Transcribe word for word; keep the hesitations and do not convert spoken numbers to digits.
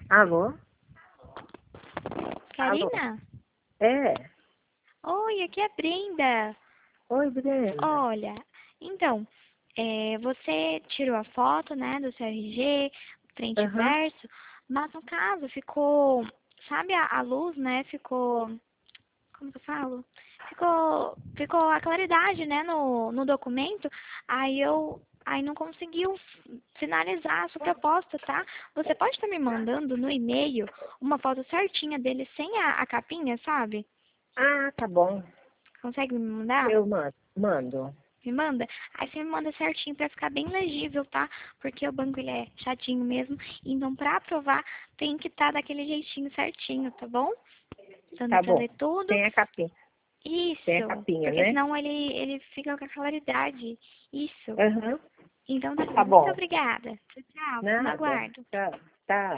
Alô? Alô? Karina? É. Oi, aqui é a Brenda. Oi, Brenda. Olha, então, é, você tirou a foto, né, do seu R G, frente e Aham. verso, mas no caso ficou, sabe a, a luz, né, ficou, como que eu falo? Ficou, ficou a claridade, né, no, no documento, aí eu, aí não conseguiu finalizar a sua proposta, tá? Você pode estar me mandando no e-mail uma foto certinha dele sem a, a capinha, sabe? Ah, tá bom. Consegue me mandar? Eu mando. Mando. Me manda? Aí você me manda certinho pra ficar bem legível, tá? Porque o banco ele é chatinho mesmo. Então, pra aprovar, tem que estar daquele jeitinho certinho, tá bom? Dando Tá pra bom. ler tudo. Tem a capinha. Tem a Isso. capinha, Porque né? senão ele, ele fica com a claridade. Isso. Aham. Então tá bom. Tá Muito bom. obrigada. Tchau, tchau. Fico no Nada. aguardo. Tá. Tá.